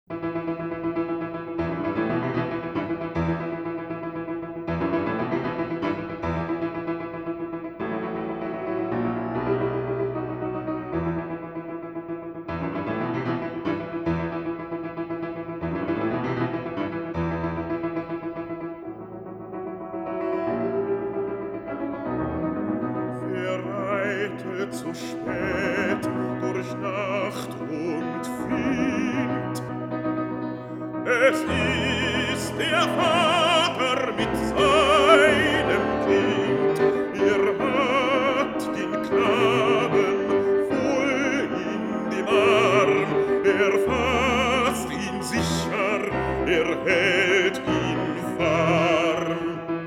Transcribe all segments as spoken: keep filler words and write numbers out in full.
Wer reitet so spät durch Nacht und findet? Es ist der Vater mit seinem Kind. Er hat den Knaben voll in den Arm. Er fasst ihn sicher, er hält ihn warm.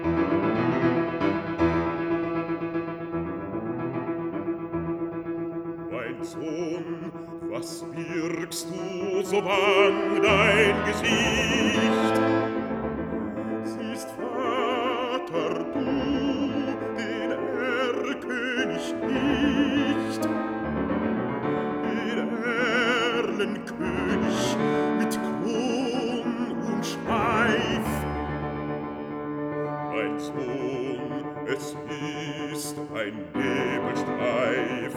Mein Sohn, was birgst du so bang dein Gesicht? Siehst, Vater, du den Erlkönig nicht, den Erlenkönig mit Kron und Schweif. Mein Sohn, es ist ein Nebelstreif.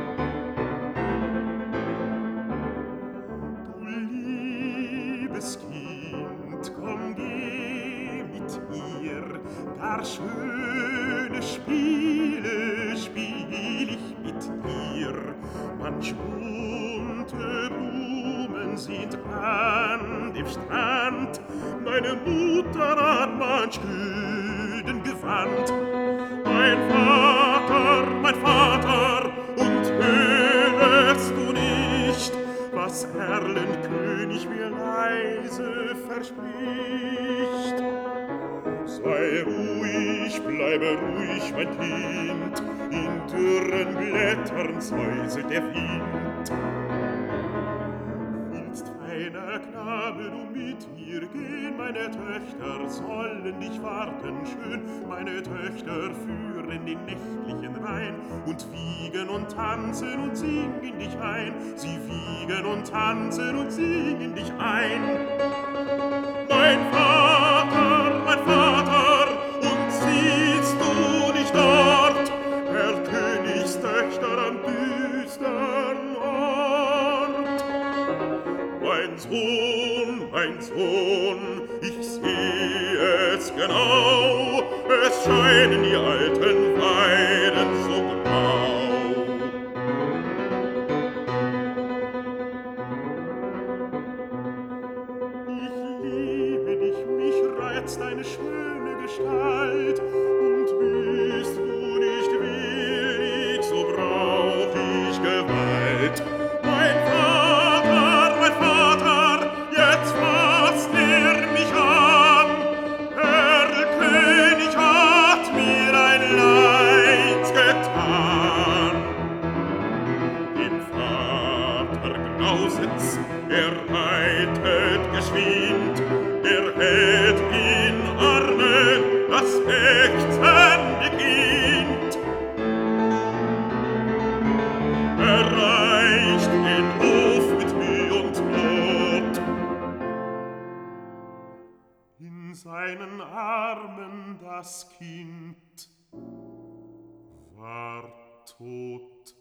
Kind, komm, geh mit ihr, gar schöne Spiele spiel ich mit ihr. Manch bunte Blumen sind an dem Strand, meine Mutter hat manch Güden gewandt. Mein Vater, mein Vater, und hörst du nicht, was Erlenkönig mir leise verspricht? Sei ruhig, bleibe ruhig, mein Kind, in dürren Blättern säuselt der Wind. Willst, feiner Knabe, du mit mir gehen? Meine Töchter sollen dich warten schön, meine Töchter führen den nächtlichen Rhein und wiegen und tanzen und singen dich ein. Sie wiegen und tanzen und singen dich ein. Mein Vater, mein Vater, und siehst du nicht dort, Herr Königstöchter am düstern Ort? Mein Sohn, mein Sohn, ich seh es genau, es scheinen die alten Weiden so grau. Ich liebe dich, mich reizt deine schöne Gestalt, und bist du nicht willig, so brauch ich Gewalt. Mein Vater, mein Vater, jetzt fasst er mich an. Erlkönig hat mir ein Leid getan. Dem Vater grauset's, er reitet geschwind, er hält in Armen das ächzende Kind. Er reicht den Hof mit Mühe und Not. In seinen Armen das Kind war tot.